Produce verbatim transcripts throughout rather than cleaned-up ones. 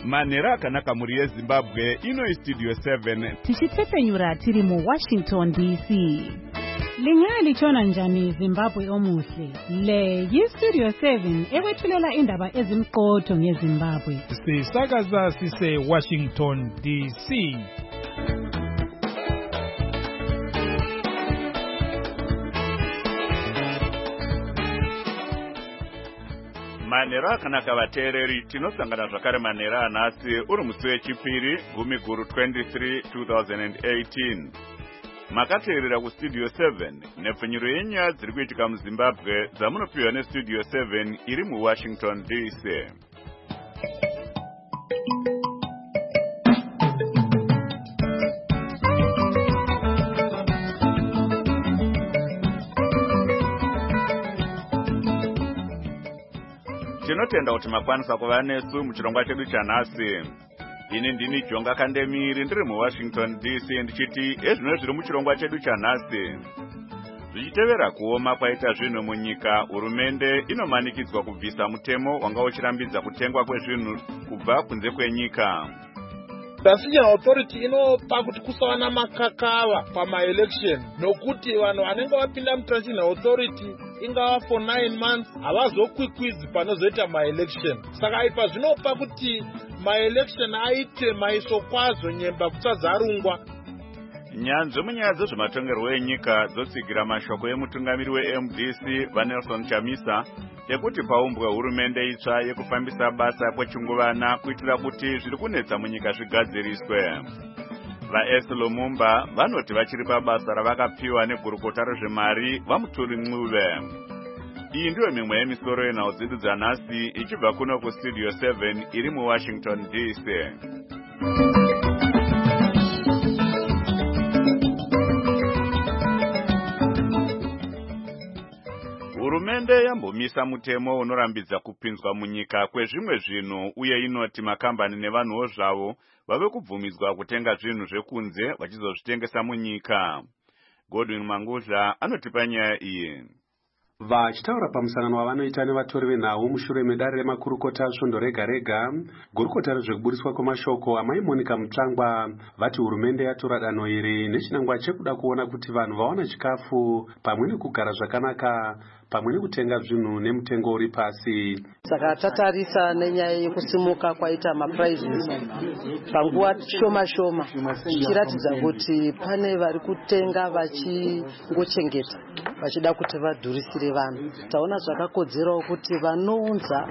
Manera akanaka muri yeZimbabwe ino Studio seven. Tichitepenyura tiri mu Washington D C. Lingaya lichona njani Zimbabwe omuhle. Le yi-Studio seven ekwethulela indaba ezimqotho ngeZimbabwe. Sisakaza sise Washington D C. Manera akanaka vateereri tinosangana zvakare manera anhasi uri musi wechipiri gumi guru twenty-three two thousand eighteen. Makateerera kuStudio seven nepfenyuro yenyaya dziri kuitika muZimbabwe dzamunopiwa neStudio seven iri muWashington D C. Tinotenda kuti makwanisa kuva nesu muchirongwa chedu chanhasi. Ini ndini Jonga Kandemiri ndiri muWashington D C ndichiti ezvino zviri muchirongwa chedu chanhasi. Zvichitevera kuoma kwaita zvinhu munyika, hurumende inomanikidzwa kubvisa mutemo wanga uchirambidza kutengwa kwezvinhu kubva kunze kwenyika. Transition Authority inopa kuti kusava namakakava pama-election nokuti vanhu vanenge vapinda muTransition Authority ingava for nine months havazokwikwidzi panozoita ma-election. Saka ipa zvinopa kuti ma-election aite maiso kwazvo nyemba kusadzarungwa. Nyanzvi munyaya dzezvematongerwo enyika dzotsigira mashoko emutungamiri we-M D C vaNelson Chamisa ekuti paumbwe hurumende itsva yekufambisa basa kwechinguvana kuitira kuti zviri kunetsa munyika zvigadziriswe. VaS Lumumba vanoti vachiri pabasa ravakapiwa negurukota rezvemari vaMutuli Ncube. Iyi ndiyo mimwe yemisoro yenhau dzedu dzanhasi ichibva kuno kuStudio seven iri muWashington D C. Hurumende yambomisa mutemo unorambidza kupinzwa munyika kwezvimwe zvinhu uye inoti makambani nevanhuwo zvavo vave kubvumidzwa kutenga zvinhu zvekunze vachizozvitengesa munyika. Godwin Mangudla anotipa nyaya iyi. Vachitaura pamusangano wavanoita nevatori venhau mushure medare remakurukota svondo rega rega, gurukota rezvekuburiswa kwemashoko amai Monica Mutsvangwa vati hurumende yatora danho iri nechinangwa chekuda kuona kuti vanhu vawana chikafu pamwe nekugara zvakanaka pamwe nekutenga zvinhu nemutengo uri pasi. Saka tatarisa nenyaya yekusimuka kwaita maprizes panguva shoma shoma zvichiratidza kuti pane vari kutenga vachingochengeta vachida kuti vadhurisire vanhu. Taona zvakakodzerawo kuti vanounza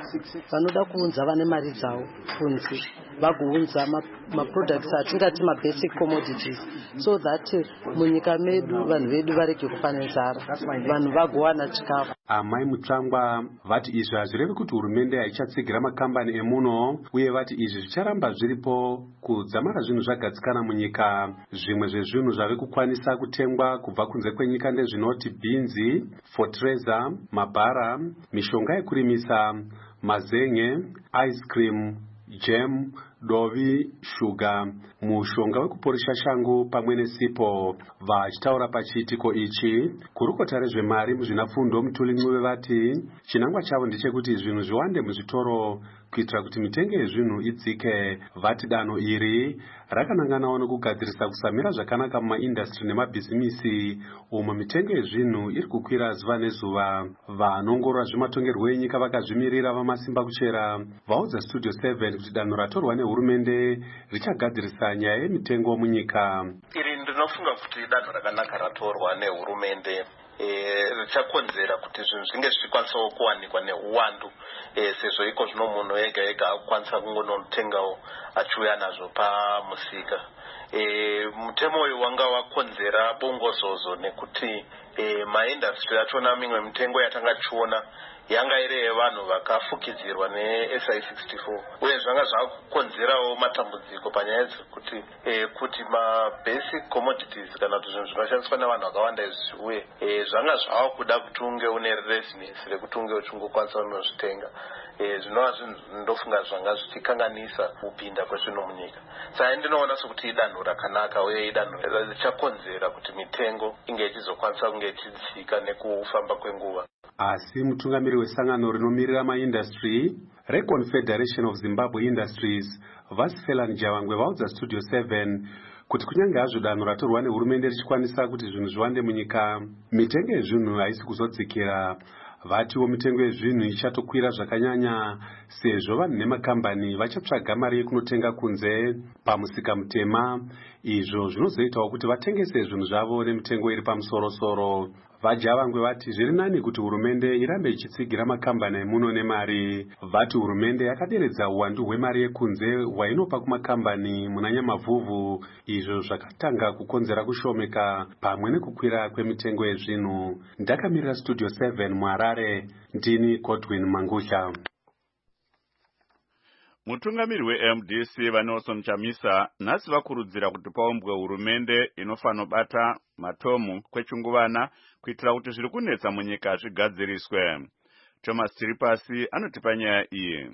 vanoda kuunza vane mari dzavo kunze vagounza maproducts atingati mabasic commodities so that munyika medu vanhu vedu varege kufa nenzara, vanhu vagowana chikafu. Amai Mutsvangwa vati izvi hazvirevi kuti hurumende haichatsigira makambani emuno uye vati izvi zvicharamba zviripo kudzamara zvinhu zvagadzikana munyika. Zvimwe zvezvinhu zvave kukwanisa kutengwa kubva kunze kwenyika ndezvinoti bhinzi, fotreza, mabhara, mishonga yekurimisa, mazen'e, ice cream, jam, dovi, shuga, mushonga wekuporesha shangu pamwe nesipo. Vachitaura pachiitiko ichi, kurukota rezvemari muzvinafundo Mutuli Ncube vati chinangwa chavo ndechekuti zvinhu zviwande muzvitoro kuitira kuti mitengo yezvinhu idzike. Vati danho iri rakananganawo nekugadzirisa kusamira zvakanaka mumaindastri nemabhizimisi umo mitengo yezvinhu iri kukwira zuva nezuva. Vanongorora zvematongerwo enyika vakazvimirira vamasimba kuchera vaudza Studio seven kuti danho ratorwa nehurumende richagadzirisa nyaya yemitengo munyika. Iri ndinofunga kuti danho rakanaka ratorwa nehurumende richakonzera kuti zvinhu zvinge zvichikwanisawo kuwanikwa neuwandu sezvo iko zvino munhu ega ega akukwanisa kungonotengawo achiuya nazvo pamusika. Mutemo uyu wanga wakonzera bongozozo nekuti maindastri achona mimwe mitengo yatanga tichiona yanga iri yevanhu vakafukidzirwa neS I sixty-four uye zvanga zvakonzerawo matambudziko panyaya dzekuti kuti mabasic commodities kana kuti zvinhu zvinoshandiswa nevanhu vakawanda izvi uye zvanga zvava kuda kuti unge une readiness rekuti unge uchingokwanisa kunozvitenga. Zvinova zvinhu ndofunga zvanga zvichikanganisa kupinda kwezvinhu munyika. Saka ndinoona sokuti idanho rakanaka uye idanho richakonzera kuti mitengo inge ichizokwanisa kunge ichidzika nekufamba kwenguva. asi mutungamiri wesangano rinomirira maindustry reConfederation of Zimbabwe Industries Vasfelan Javangwe vaudza Studio seven kuti kunyange hazvo danho ratorwa nehurumende richikwanisa kuti zvinhu zviwande munyika, mitengo yezvinhu haisi kuzodzikira. Vatiwo mitengo yezvinhu ichatokwira zvakanyanya sezvo vanhu nemakambani vachatsvaga mari yekunotenga kunze pamusika mutema, izvo zvinozoitawo kuti vatengese zvinhu zvavo nemitengo iri pamusoro-soro. Vajavangwe vati zviri nani kuti hurumende irambe ichitsigira makambani emuno nemari. Vati hurumende yakaderedza uwandu hwemari yekunze hwainopa kumakambani muna Nyamavhuvhu, izvo zvakatanga kukonzera kushomeka pamwe nekukwira kwemitengo yezvinhu. Ndakamirira Studio seven muHarare, ndini Godwin Mangusha. Mutungamiri we-M D C vaNelson Chamisa nhasi vakurudzira kuti paumbwe hurumende inofanobata matomu kwechinguvana kuitira kuti zviri kunetsa munyika zvigadziriswe. Thomas Tiripasi anotipa nyaya iyi.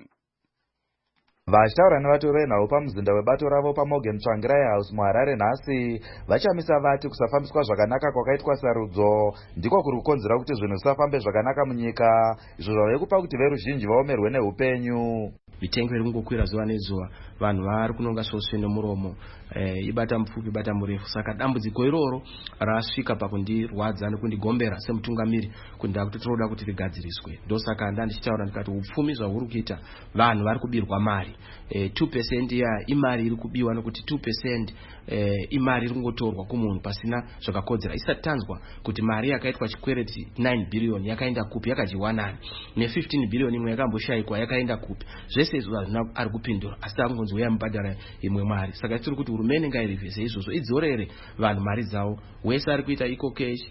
Vachitaura nevatori venhau pamuzinda webato ravo paMorgan Tsvangirai House muHarare nhasi, vachamisa vati kusafambiswa zvakanaka kwakaitwa sarudzo ndiko kuri kukonzera kuti zvinhu zvisafambe zvakanaka munyika, izvo zvave kupa kuti veruzhinji vaomerwe neupenyu. Mitengo iri kungokwira zuva nezuva, vanhu vari kunonga svosve nemuromo, eh, ibata mupfupi ibata murefu. Saka dambudziko iroro rasvika pakundirwadza nekundigombera semutungamiri kuti ndakuti tinoda kuti rigadziriswe. Ndosaka ndandichitaura ndikati upfumi zvahuri kuita vanhu vari kubirwa mari. Eh, two percent ya imari iri kubiwa nekuti two percent eh, imari iri kungotorwa kumunhu pasina zvakakodzera. Isati tanzwa kuti mari yakaitwa chikwereti nine billion yakaenda kupi, yakadyiwa nani, ne fifteen billion imwe yakamboshayikwa yakaenda kupi. Zvese izvo hazvina ari kupindura, asi angonzi uya mubhadhara imwe mari. Saka tiri kuti hurumende ngairivhese izvozvo, idzorere vanhu mari dzavo. Wese ari kuita eco cash,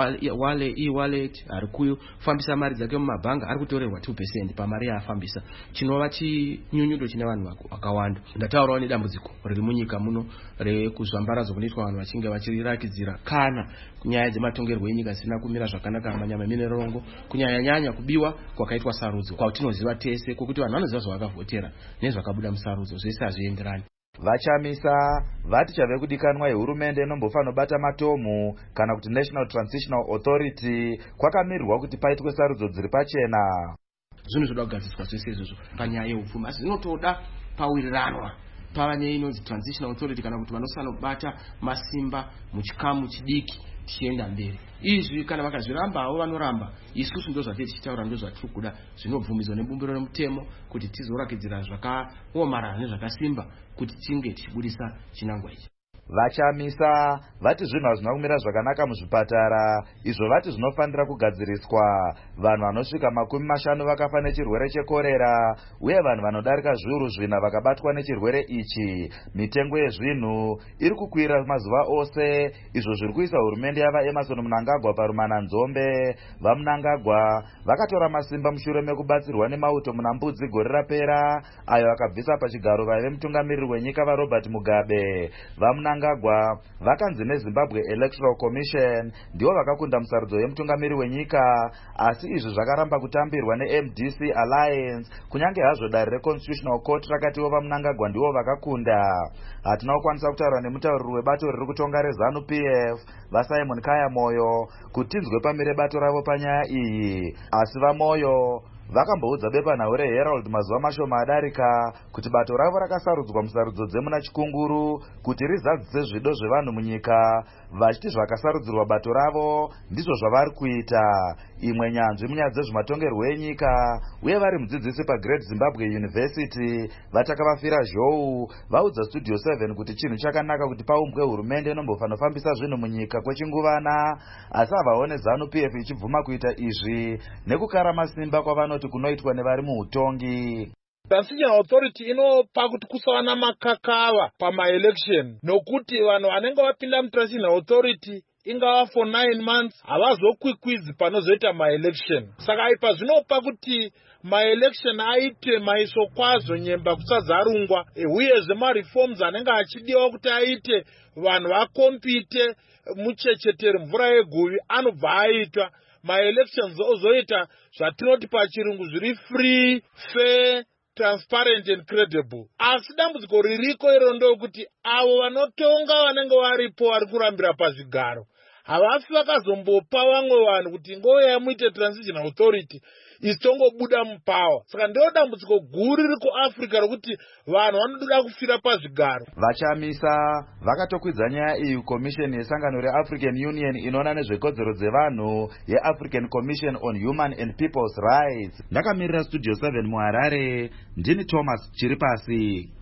wale e-wallet, ari kufambisa mari dzake mumabhanga, ari kutorerwa two percent pamari yaafambisa, chinova chinyunyudo chine vanhu vakawanda. Ndataurawo nedambudziko riri munyika muno rekuzvambaradzo kunoitwa vanhu vachinge vachirakidzira kana kunyaya dzematongerwo enyika zvisina kumira zvakanaka manyama minerongo, kunyanya nyanya kubiwa kwakaitwa sarudzo kwatinoziva tese, kwokuti vanhu vanoziva zvavakavhotera nezvakabuda musarudzo, zvese hazvienderani. Vachamisa vati chave kudikanwa yehurumende inombofanobata matomu kana kuti National Transitional Authority kwakamirwa kuti paitwe sarudzo dziri pachena. Zvinhu zvoda kugadziswa zvese izvozvo panyaya yeupfumi, asi zvinotoda pawiriranwa pava neinonzi Transitional Authority kana kuti vanosanobata masimba muchikamu chidiki tichienda mberi. Izvi kana vakazvirambawo vanoramba, isusu ndo zvatiri tichitaura ndo zvatiri kuda, zvinobvumidzwa nebumbiro remutemo kuti tizorakidzira zvakaomarara nezvakasimba kuti tinge tichibudisa chinangwa ichi. Vachamisa vati zvinhu hazvina kumira zvakanaka muzvipatara, izvo vati zvinofanira kugadziriswa. Vanhu vanosvika makumi mashanu vakafa nechirwere chekorera, uye vanhu vanodarika zviuru zvina vakabatwa nechirwere ichi. Mitengo yezvinhu iri kukwira mazuva ose, izvo zviri kuisa hurumende yava Emerson Mnangagwa parumana nzombe. VaMnangagwa vakatora masimba mushure mekubatsirwa nemauto muna Mbudzi gore rapera, ayo vakabvisa pachigaro vaive mutungamiriri wenyika vaRobert Mugabe. VaMnangagwa Mnangagwa vakanzi neZimbabwe Electoral Commission ndivo vakakunda musarudzo yemutungamiri wenyika, asi izvi zvakaramba kutambirwa neM D C Alliance, kunyange hazvo dari reConstitutional Court rakatiwo vaMnangagwa ndivo vakakunda. Hatina kukwanisa kutaura nemutauriri webato riri kutonga reZANU P F vaSimon Kaya Moyo kuti tinzwe pamire bato ravo panyaya iyi, asi vaMoyo vakamboudza bepanhau reHerald mazuva mashoma adarika kuti bato ravo rakasarudzwa musarudzo dzemuna Chikunguru kuti rizadzise zvido zvevanhu munyika, vachiti zvakasarudzirwa bato ravo ndizvo zvavari kuita. Imwe nyanzvi munyaya dzezvematongerwo enyika uye vari mudzidzisi paGreat Zimbabwe University vatakavafira Zhou vaudza Studio seven kuti chinhu chakanaka kuti paumbwe hurumende inombofanofambisa zvinhu munyika kwechinguvana, asi havaone ZANU P F ichibvuma kuita izvi nekukara masimba kwavanoti kunoitwa nevari muutongi. Transitional Authority inopa kuti kusava namakakava pamaelection, nokuti vanhu vanenge vapinda muTransitional Authority ingava for nine months havazokwikwidzi panozoita maelection. Saka ipa zvinopa kuti maelection aitwe maiso kwazvo nyemba kusazarungwa, uyezve mareforms anenge achidiwa kuti aite vanhu vakompite muchechetere mvura yeguvi anobva aitwa. Maelections ozoita zvatinoti pachirungu zviri free, fair, transparent and credible. Asi dambudziko ririko iro ndokuti avo vanotonga vanenge varipo vari kurambira pazvigaro havafi vakazombopa vamwe vanhu kuti ngouyai muite transition authority isi tongobuda mupawa. Saka ndiro dambudziko guru riri kuafrica rokuti vanhu vanoda kufira pazvigaro. Vachamisa vakatokwidza nyaya iyi kukomisheni yesangano reAfrican Union inoona nezvekodzero dzevanhu yeAfrican Commission on Human and People's Rights. Ndakamirira Studio seven muHarare, ndini Thomas Chiripasi.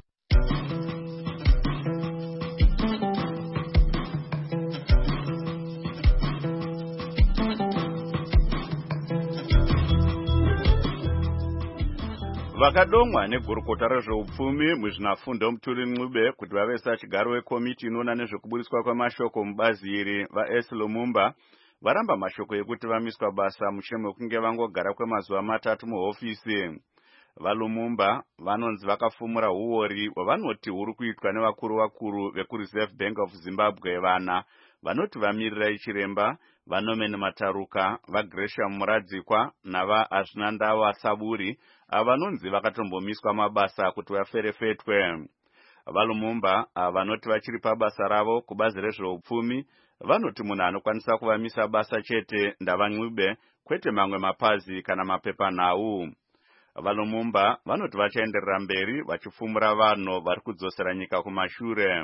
Vakadomwa negurukota rezveupfumi muzvinafundo Mutuli Ncube kuti vave sachigaro wekomiti inoona nezvekuburiswa kwemashoko mubazi iri vaS Lumumba varamba mashoko ekuti vamiswa basa mushure mekunge vangogara kwemazuva matatu muhofisi. VaLumumba vanonzi vakafumura huori hwavanoti huri kuitwa nevakuru vakuru vekuReserve Bank of Zimbabwe vana vanoti vamirira ichiremba vaNorman Mataruka, vaGresham Muradzikwa navaAzvinandawa Saburi avanonzi vakatombomiswa mabasa kuti vaferefetwe. VaLumumba vanoti vachiri pabasa ravo kubazi rezveupfumi vanoti munhu anokwanisa kuvamisa basa chete ndavaNcube kwete mamwe mapazi kana mapepanhau. VaLumumba vanoti vachaenderera mberi vachifumura vanhu vari kudzosera nyika kumashure.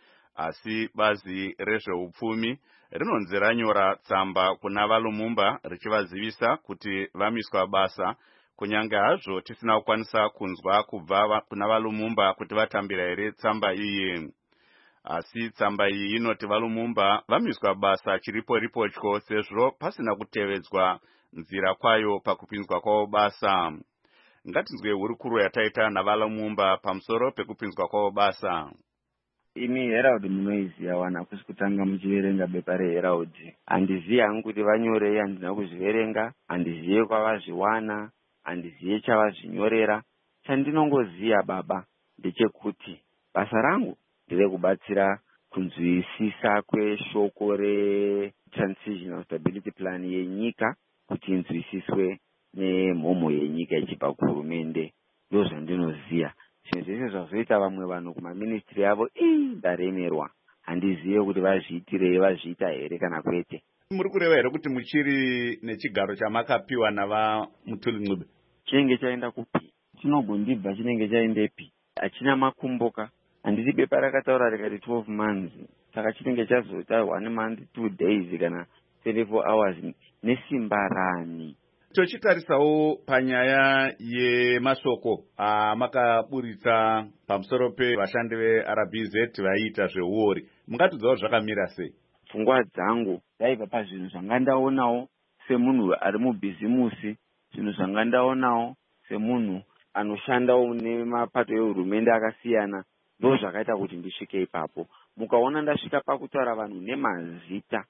Asi bazi rezveupfumi rinonzi ranyora tsamba kuna VaLumumba richivazivisa kuti vamiswa basa, kunyange hazvo tisina kukwanisa kunzwa kubva kuna VaLumumba kuti vatambira here tsamba iyi. Asi tsamba iyi inoti VaLumumba vamiswa basa chiripo ripotyo sezvo pasina kutevedzwa nzira kwayo pakupinzwa kwavo basa. Ngatinzwe hurukuro yataita naVaLumumba pamusoro pekupinzwa kwavo basa. Ini Herald munoiziva wana kusi kutanga muchiverenga bepa reHerald. Handizivi hangu kuti vanyorei, handina kuzviverenga, handizivi kwavazviwana, handizivi chavazvinyorera. Chandinongoziva baba ndechekuti basa rangu nderekubatsira kunzwisisa kweshoko reTransitional Stability Plan yenyika kuti inzwisiswe nemhomo yenyika ichibva kuhurumende. Ndozvandinoziva. Zvinhu zvese zvazoita vamwe vanhu kumaministry avo ii ndaremerwa. Handizive kuti vazviitirei, vazviita here kana kwete. Muri kureva here kuti muchiri nechigaro chamakapiwa navaMutuli Ncube? Chinenge chaenda kupi? Chinogondibva chinenge chaendepi? Hachina makumboka. Handisi bepa rakataura rikati twelve months. Saka chinenge chazota one month two days kana twenty-four hours nesimba rani. Tochitarisawo panyaya yemasoko amakaburitsa pamusoro pevashandi veR B Z vaiita zveuori. Mungatudzawo zvakamira sei? Pfungwa dzangu daibva pazvinhu zvanga ndaonawo semunhu ari mubhizimusi, zvinhu zvanga ndaonawo semunhu anoshandawo nemapato ehurumende akasiyana, ndo zvakaita kuti ndisvike ipapo. Mukaona ndasvika pakutaura vanhu nemazita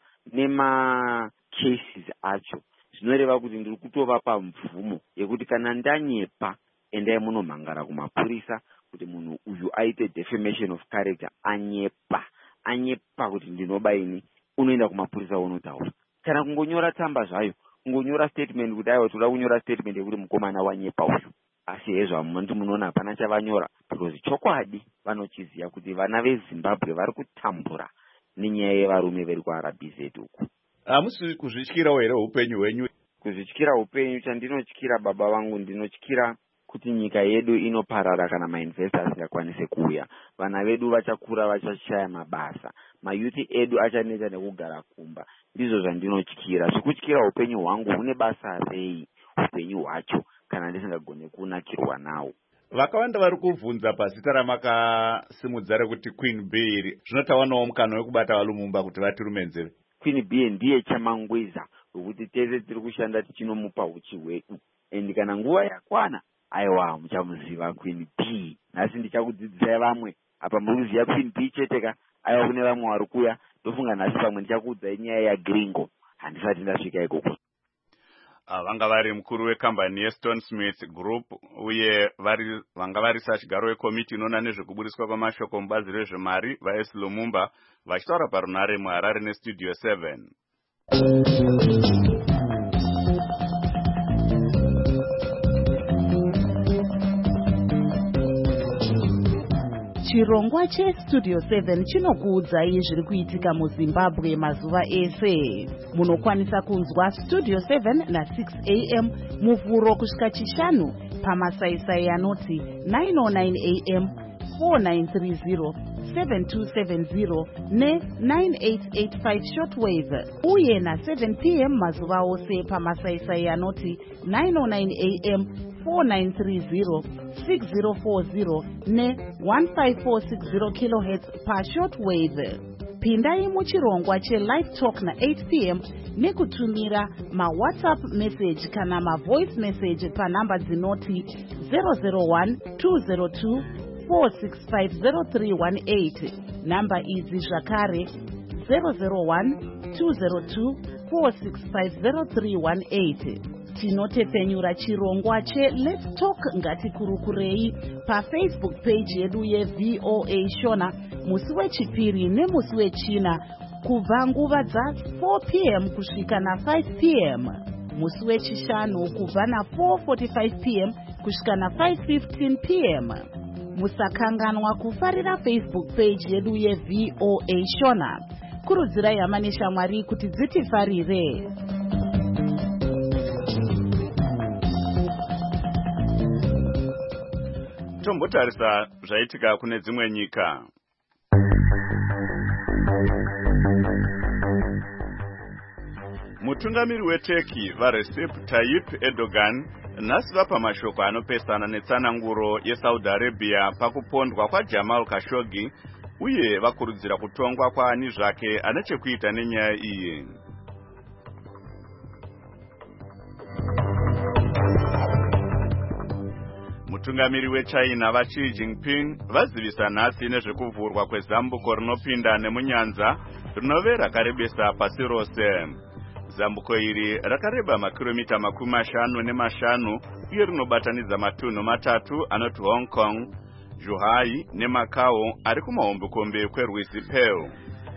nemacases acho, zvinoreva kuti ndiri kutovapa mvumo yekuti kana ndanyepa endai munomhangara kumapurisa kuti munhu uyu aite defamation of character, anyepa anyepa kuti ndinobaini, unoenda kumapurisa unotaura. Kana kungonyora tsamba zvayo, kungonyora statement kuti aiwa toda kunyora statement yekuti mukomana wanyepa uyu. Asi hezvo mundi munoona hapana chavanyora, because chokwadi vanochiziva kuti vana veZimbabwe vari kutambura nenyaya yevarume veri kuR B Z uku. Hamusi kuzvityirawo here upenyu hwenyu? Kuzvityira upenyu, chandinotyira baba vangu, ndinotyira kuti nyika yedu inoparara kana mainvestors asingakwanise kuuya. Vana vedu vachakura vachashaya mabasa, mayuthi edu achaneta nekugara kumba. Ndizvo zvandinotyira. Zvikutyira upenyu hwangu, hune basa rei upenyu hwacho kana ndisingagone kunakirwa nawo. Vakawanda vari kuvhunza pazita ramakasimudza rekuti Queen Bee, zvinotawanawo mukana wekubata VaLumumba kuti vatirumenzere. Queen Bee ndiye chamangweza wekuti tese tiri kushanda tichinomupa uchi hwedu, endi kana nguva yakwana aiwa muchamuziva Queen Bee. Nhasi ndichakudzidzisai vamwe apa muri kuziva Queen Bee cheteka, aiwa kune vamwe vari kuya. Ndofunga nhasi pamwe ndichakuudzai nyaya yaGringo, handisati ndasvika ikoko. Vanga vari mukuru wekambani yeStone Smith Group uye vari vanga vari sachigaro wekomiti inoona nezvekuburiswa kwamashoko mubazi rezvemari vaS Lumumba vachitaura parunare muHarare neStudio seven. Chirongwa cheStudio seven chinokuudzai zviri kuitika muZimbabwe mazuva ese. Munokwanisa kunzwa Studio seven na six a m muvhuro kusvika chishanu pamasaisai anoti nine oh nine a m, four nine three zero, seven two seven zero ne nine eight eight five shortwave, uye na seven p m mazuva ose pamasaisai anoti nine oh nine a m, four nine three zero, six zero four zero ne one five four six zero kilohertz pa shortwave. Pindai muchirongwa che-live talk na eight p m nekutumira ma-WhatsApp message kana ma-voice message pa namba dzinoti zero zero one two zero two four six five zero three one eight. Namba idzi zvakare zero zero one two zero two four six five zero three one eight. Tinotepfenyura chirongwa che-Let's Talk Ngatikurukurei pa-Facebook page yedu ye-V O A Shona musi wechipiri nemusi wechina kubva nguva dza four p m kusvika na five p m, musi wechishanu kubva na four forty-five p m kusvika na five fifteen p m. Musakanganwa kufarira Facebook page yedu ye-V O A Shona. Kurudzirai hama neshamwari kuti dzitifarire. Tombotarisa zvaitika kune dzimwe nyika. Mutungamiri weTurkey vaRecep Tayyip Erdogan nhasi vapa mashoko anopesana netsananguro yeSaudi Arabia pakupondwa kwaJamal Khashoggi uye vakurudzira kutongwa kwaani zvake ane chekuita nenyaya iyi. Mutungamiri weChina vaXi Jinping vazivisa nhasi nezvekuvhurwa kwezambuko rinopinda nemunyanza rinove rakarebesa pasi rose. Zambuko iri rakareba makilomita makumi mashanu nemashanu uye rinobatanidza matunhu matatu anoti Hong Kong, Zhuhai neMacau ari kumahombekombe kwerwizi Pearl.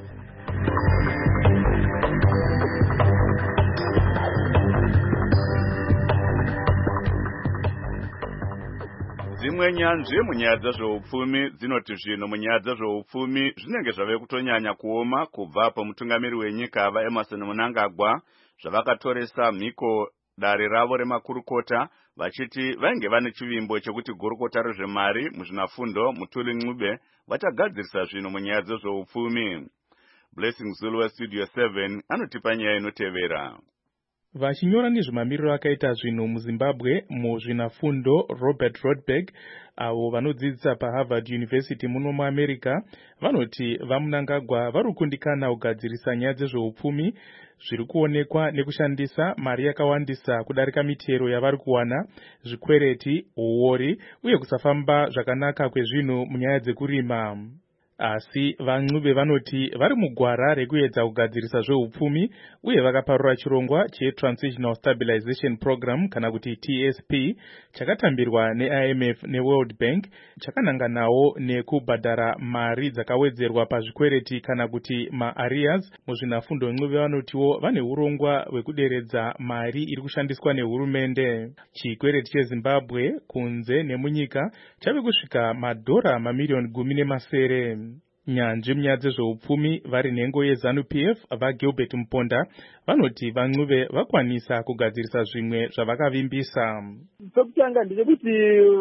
Dzimwe nyanzvi munyaya dzezveupfumi dzinoti zvino munyaya dzezveupfumi zvinenge zvave kutonyanya kuoma kubva pamutungamiri wenyika vaEmerson Mnangagwa zvavakatoresa mhiko dare ravo remakurukota vachiti vainge vane chivimbo chekuti gurukota rezvemari muzvinafundo Mutuli Ncube vachagadzirisa zvino munyaya dzezveupfumi. Blessing Zulu weStudio seven anotipa nyaya inotevera. Vachinyora nezvemamiriro akaita zvinhu muZimbabwe muzvinafundo Robert Rodberg avo vanodzidzisa paHarvard University muno muAmerica vanoti vaMnangagwa vari kukundikana kugadzirisa nyaya dzezveupfumi zviri kuonekwa nekushandisa mari yakawandisa kudarika mitero yavari kuwana, zvikwereti, uori uye kusafamba zvakanaka kwezvinhu munyaya dzekurima. Asi vaNcube vanoti vari mugwara rekuedza kugadzirisa zveupfumi uye vakaparura chirongwa cheTransitional Stabilization Program kana kuti T S P chakatambirwa neI M F neWorld Bank chakananganawo nekubhadhara mari dzakawedzerwa pazvikwereti kana kuti maarrears. Muzvinafundo Ncube vanotiwo vane urongwa hwekuderedza mari iri kushandiswa nehurumende. Chikwereti cheZimbabwe kunze nemunyika chave kusvika madhora mamiliyoni gumi nemasere. Nyanzvi munyaya dzezveupfumi vari nhengo yeZanu P F vaGilbert Mponda vanoti vaNcube vakwanisa kugadzirisa zvimwe zvavakavimbisa. Pekutanga ndechekuti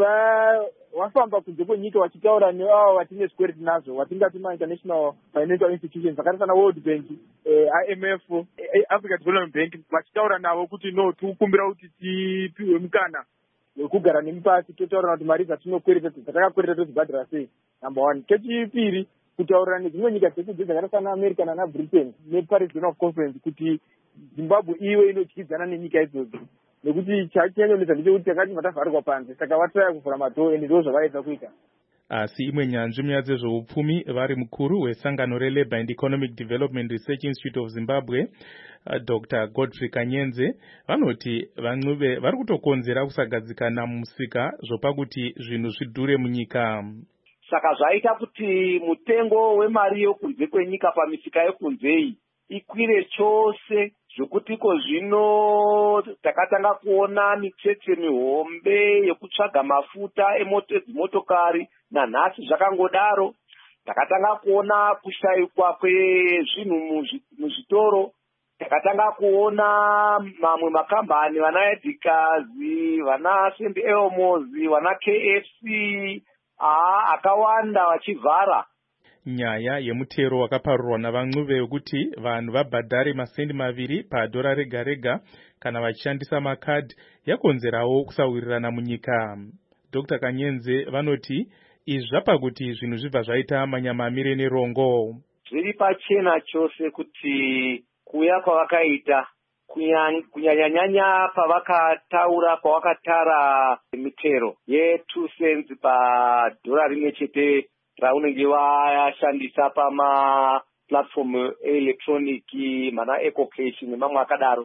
wafamba kunze kwenyika wachitaura neavo vatine zvikwereti nazvo watingati ma-international financial institutions zvakaita sana World Bank, I M F, Africa Development Bank, vachitaura navo kuti no tikukumbira kuti tipiwe mukana wekugara nemupasi totaura kuti mari dzatinokwereta dzatakakwereta todzibhadhara sei. Number one. Kechipiri kutaura nedzimwe nyika dzekudze dzakaita sana America nana Britain neParis Zone of Conference kuti Zimbabwe iwe inodyidzana nenyika idzodzo nekuti chachanyanyonesa ndechekuti takati matavharirwa panze saka vatraya kuvhura madhoo ende ndo zvavaedza kuita. Asi imwe nyanzvi munyaya dzezveupfumi vari mukuru wesangano reLabour and Economic Development Research Institute of Zimbabwe Doctor Godfrey Kanyenze vanoti vaNcube vari kutokonzera kusagadzikana mumusika zvopakuti zvinhu zvidhure munyika. Saka zvaita kuti mutengo wemari yokunze kwenyika pamisika yekunzei ikwire chose zvokutiko zvino takatanga kuona mitsetse mihombe yekutsvaga mafuta emotokari nanhasi zvakangodaro. Takatanga kuona kushayikwa kwezvinhu muzvitoro, takatanga kuona mamwe makambani vana Edikazi, vana Saint Elmo's, vana K F C aa akawanda vachivhara. Nyaya yemutero wakaparurwa navan'uve wekuti vanhu vabhadhare masendi maviri padhora rega rega kana vachishandisa makadhi yakonzerawo kusawirirana munyika. Dr Kanyenze vanoti izvi zvapa kuti zvinhu zvibva zvaita manyama amire nerongo. Zviri pachena chose kuti kuya kwavakaita kunyanyanyanya pavakataura kwavakatara mitero ye2 cents padhora rimwe chete raunenge washandisa pama platform electroniki mana ecocash nemamwe akadaro.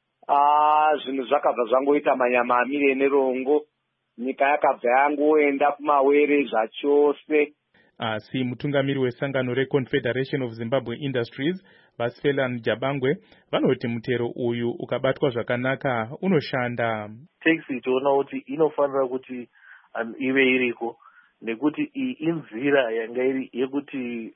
Ah, zvinhu zvakabva zvangoita manyama amire nerongo. Nyika yakabva yangoenda kumawere zvachose. Asi mutungamiri wesangano reConfederation of Zimbabwe Industries Vasfelan Jabangwe vanoti mutero uyu ukabatwa zvakanaka unoshanda. Tax itoona kuti inofanira kuti ive iriko nekuti inzira yanga iri yekuti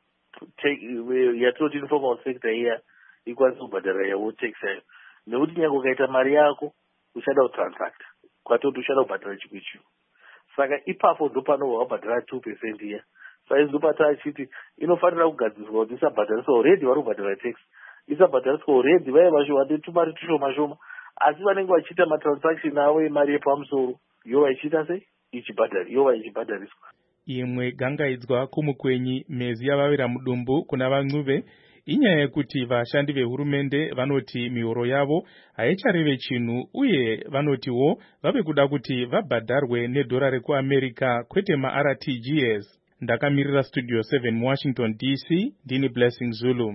yatinoti informal sector iya ikwanisa kubhadhara yawo tax yayo, nekuti nyangwe ukaita mari yako uchada kutransact kwatoti uchada kubhadhara chimwe chinhu, saka ipapo ndo panobva wabhadhara two percent iya. Saka izopata achiti inofanira kugadzirwa kuti isabhadhariswa already vari kubhadhara tax, isabhadhariswa already vaye vachivande tumari tushoma shoma, asi vanenge vachiita matransaction avo emari yepamusoro yova ichiita sei yova ichibhadhariswa. Imwe gangaidzwa kumukwenyi mezi yavavira mudumbu kuna van'uve inyaya yekuti vashandi vehurumende vanoti mihoro yavo haichareve chinhu uye vanotiwo vave kuda kuti vabhadharwe nedhora rekuAmerica kwete ma-R T G S. Ndakamirira Studio seven muWashington D C, ndini Blessing Zulu.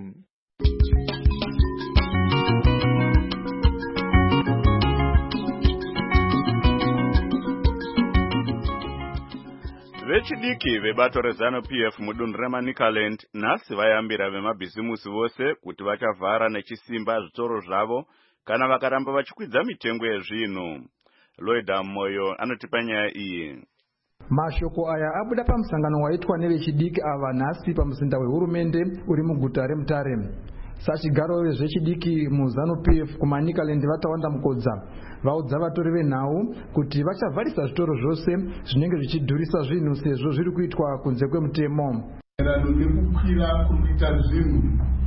Vechidiki vebato rezano P F mudunhu reManicaland nhasi vayambira vemabhizimusi vose kuti vachavhara nechisimba zvitoro zvavo kana vakaramba vachikwidza mitengo yezvinhu. Lloyd Moyo anotipa nyaya iyi. Mashoko aya abuda pamusangano waitwa nevechidiki ava nhasi pamuzinda wehurumende uri muguta reMutare. Sachigaro vezvechidiki muzano P F kuManicaland vatawanda mukodza vaudza vatori venhau kuti vachavharisa zvitoro zvose zvinenge zvichidhurisa zvinhu sezvo zviri kuitwa kunze kwemutemo. Erano nekukwira kuita zvinhu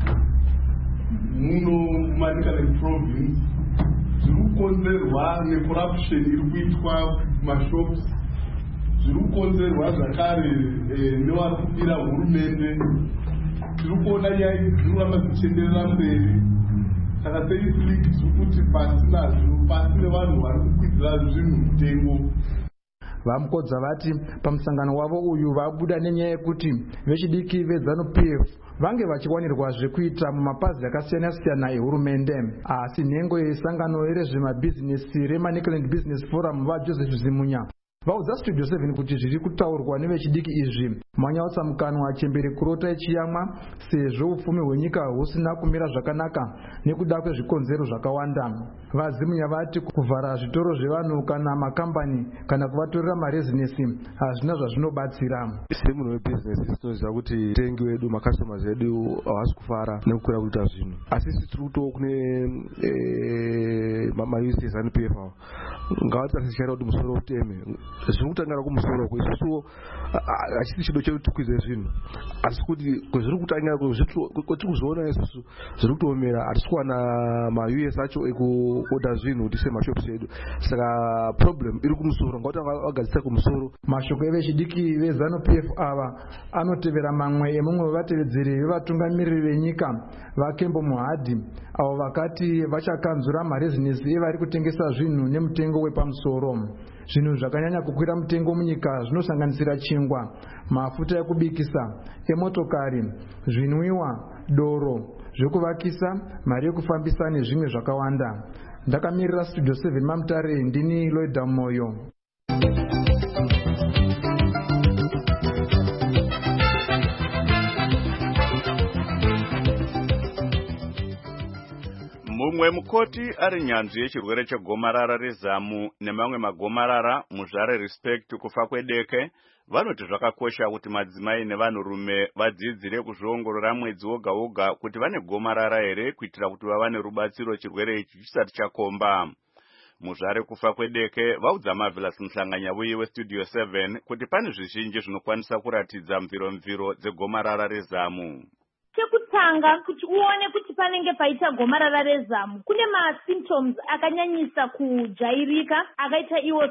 muno Manicaland province zviri kukonzerwa necorruption iri kuitwa mashops, zviri kukonzerwa zvakare nevari kupira hurumende. Tiri kuona nyaya idzi dziri kuramba dzichienderera mberi, saka seifliki zviri kuti pasinazvo pasine vanhu vari kukwidzira zvinhu mutengo. Vamukodza vati pamusangano wavo uyu vabuda nenyaya yekuti vechidiki vezano P F vange vachiwanirwa zvekuita mumapazi akasiyana siyana ehurumende. Asi nhengo yesangano rezvemabhizinesi reManicaland Business Forum vaJoseph Zimunya vaudza Studio seven kuti zviri kutaurwa nevechidiki izvi manyausamukanwa chembere kurota ichiyamwa sezvo upfumi hwenyika husina kumira zvakanaka nekuda kwezvikonzero zvakawanda. Vazimunya vati kuvhara zvitoro zvevanhu kana makambani kana kuvatorera marezinesi hazvina zvazvinobatsira. Semunhu webhizinesi tinoziva kuti tengi wedu makastomers edu havasi kufara nekukwira kuita zvinhu, asi sisi tiri kutowo kune ma-U S ezanu P F avo ngavatarisa kuti musoro uteme zviri kutangira kumusoro uko. Isusuwo hachisi chido chedu tikwidze zvinhu, asi kuti kwezviri kutangira kwetiri kuzoona isusu zviri kutoomera hatisi kuwana ma-U S acho ekuoda zvinhu kuti semashops edu, saka problem iri kumusoro ngauti vagadzisa kumusoro. Mashoko evechidiki vezanu P F ava anotevera mamwe emumwe wevatevedzeri vevatungamiriri venyika vaKembo Muhadhi avo vakati vachakanzura marezinesi evari kutengesa zvinhu nemutengo wepamusoro. Zvinhu zvakanyanya kukwira mutengo munyika zvinosanganisira chingwa, mafuta ekubikisa, emotokari, zvinwiwa, doro, zvekuvakisa, mari yekufambisa nezvimwe zvakawanda. Ndakamirira Studio seven maMutare, ndini Lloyd Moyo. umwe mukoti ari nyanzvi yechirwere chegomarara rezamu nemamwe magomarara muzvare Respect kufa kwedeke vanoti zvakakosha kuti madzimai nevanhurume vadzidzire kuzviongorora mwedzi woga woga kuti vane gomarara here kuitira kuti vava nerubatsiro chirwere ichi chisati chakomba. Muzvare kufa kwedeke vaudza Marvelous Muhlanganyauyi weStudio seven kuti pane zvizhinji zvinokwanisa kuratidza mviro-mviro dzegomarara rezamu. Chekutanga kuti uone kuti panenge paita gomarara rezamu kune masymptoms akanyanyisa kujairika akaita iwo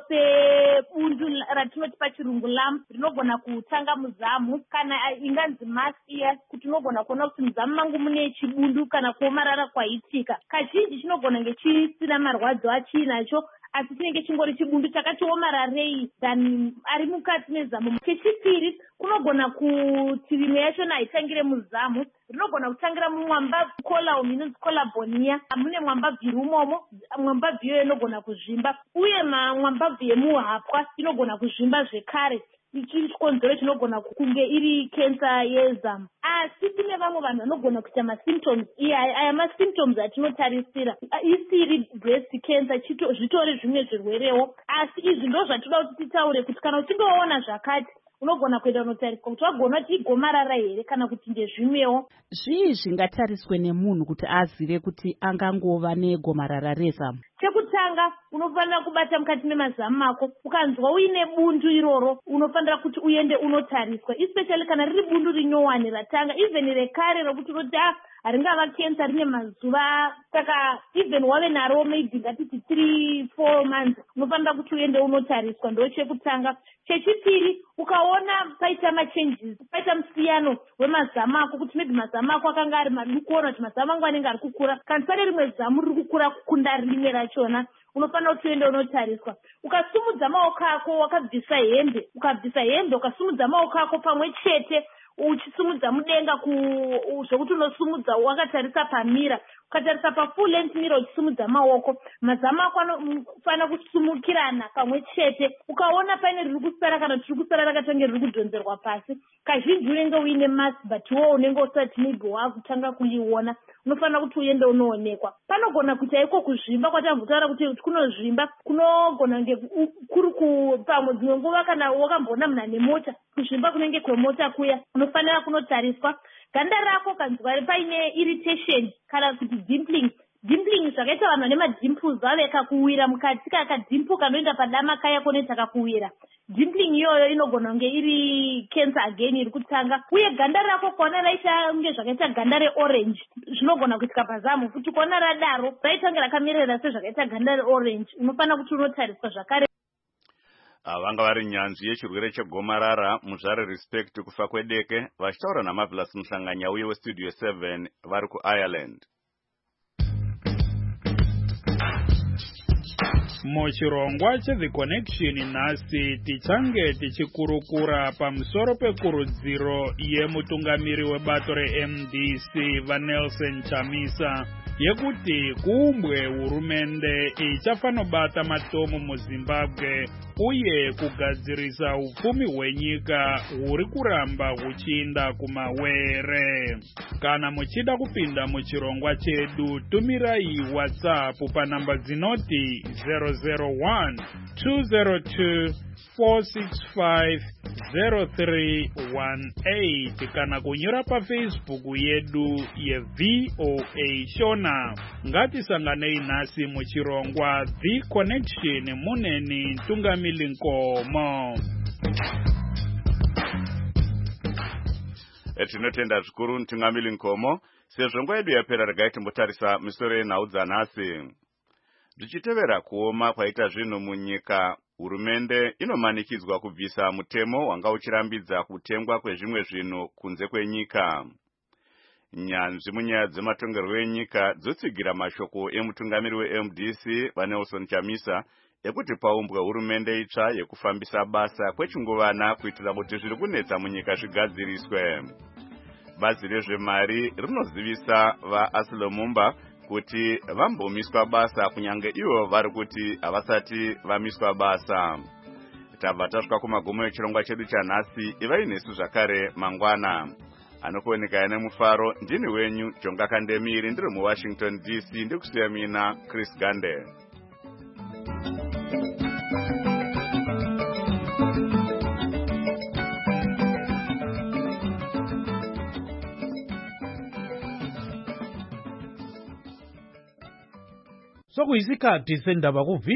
sebundu ratinoti pachirungu lump rinogona kutanga muzamu kana inganzi mass ears kuti unogona kuona kuti muzamu mangu mune chibundu kana kuomarara kwaitika. Kazhinji chinogona ngechisina marwadzo achinacho asi chinenge chingori chibundu chakatiomararei than ari mukati mezamu. Chechipiri kunogona kuti rimwe yachona haitangire muzamu, rinogona kutangira mumwamba column inonzi colabonia, mune mwambabvu iri umomo, mwambabvu iyoyo inogona kuzvimba, uye mwambabvu yemuhapwa inogona kuzvimba zvekare. Ichi chikonzero chinogona kunge iri kensa yezamu. Asi kune vamwe vanhu vanogona kuita masymptoms iya aya masymptoms atinotarisira isiri breast cancer zvitori zvimwe zvirwerewo, asi izvi ndo zvatoda kuti titaure kuti kana uchingoona zvakati unogona kuenda unotariswa kuti wagona kuti igomarara here kana kuti ndezvimwewo. Zvii zvingatariswe nemunhu kuti azive kuti angangova negomarara rezamu? Chekutanga unofanira kubata mukati memazamu mako, ukanzwa uine bundu iroro unofanira kuti uende unotariswa, especially kana riri bundu rinyowani ratanga, even rekare rokuti roti ah haringava kensa rine mazuva, saka even wave naro maybe ngatiti three four months unofanira kuti uende unotariswa, ndo chekutanga. Chechipiri ukaona paita machanges, paita musiyano wemazamu ako kuti maybe mazamu ako akanga ari maduku ona kuti mazamu angu anenge ari kukura kana pane rimwe zamu riri kukura kukunda rimwe rachona, unofanira kuti uende unotariswa. Ukasumudza maoko ako wakabvisa hembe, ukabvisa hembe ukasumudza maoko ako pamwe chete uchisumudza mudenga zvokuti unosumudza wakatarisa pamira, ukatarisa pafull length mirror uchisumudza maoko, mazamu ako anofanira kusumukirana pamwe chete. Ukaona pane riri kusara kana tiri kusara rakatange riri kudhonzerwa pasi, kazhinji unenge uine mass but wo unenge usati maybe wakutanga kuiona, unofanira kuti uende unoonekwa. Panogona kuita iko kuzvimba kwatambotaura kuti kunozvimba kunogona nge kuri pamwe dzimwe nguva kana wakambona muna nemota, kuzvimba kunenge kwemota kuya unofanira kunotariswa. Ganda rako kanzwa paine irritation kana kuti dimpling, dimpling zvakaita vanhu vane madimples vave kakuwira mukati kakadimpuka kanoenda padama kaya koneta kakuwira, dimpling iyoyo inogona kunge iri cancer again iri kutanga. Uye ganda rako kuona raita unge zvakaita ganda reorange zvinogona kuitika pazamu, kuti kuona radaro raitange rakamerera sezvakaita ganda reorange, unofanira kuti unotariswa zvakare. Vanga vari nyanzvi yechirwere chegomarara muzvare Respect kufa kwedeke vachitaura naMarvelous Muhlanganyauyi weStudio seven vari kuIreland. Muchirongwa cheThe Connection nhasi tichange tichikurukura pamusoro pekurudziro yemutungamiri webato reM D C vaNelson Chamisa yekuti kuumbwe hurumende ichafanobata matomo muZimbabwe uye kugadzirisa upfumi hwenyika huri kuramba huchiinda kumawere. Kana muchida kupinda muchirongwa chedu, tumirai WhatsApp panamba dzinoti zero zero one two zero two four six five zero three one eight kana kunyora paFacebook yedu yeV O A Shona. Ngatisanganei nhasi muchirongwa The Connection muneni Ntungamili Nkomo. Tinotenda zvikuru Ntungamili Nkomo. Sezvo nguva yedu yapera regai timbotarisa misoro yenhau dzanhasi. Zvichitevera kuoma kwaita zvinhu munyika, hurumende inomanikidzwa kubvisa mutemo wanga uchirambidza kutengwa kwezvimwe zvinhu kunze kwenyika. Nyanzvi munyaya dzematongerwo enyika dzotsigira mashoko emutungamiri weM D C vaNelson Chamisa ekuti paumbwa hurumende itsva yekufambisa basa kwechinguvana kuitira kuti zviri kunetsa munyika zvigadziriswe. Bazi rezvemari rinozivisa vaAsilomumba kuti vambomiswa basa kunyange ivo vari kuti havasati vamiswa basa. Tabva tasvika kumagumo echirongwa chedu chanhasi, ivai nesu zvakare mangwana. anokuoneka ine mufaro. Ndini wenyu Jonga Kandemiri, ndiri muWashington D C, ndikusiya mina Chris Gande. Sokuyisikhathi sendaba ku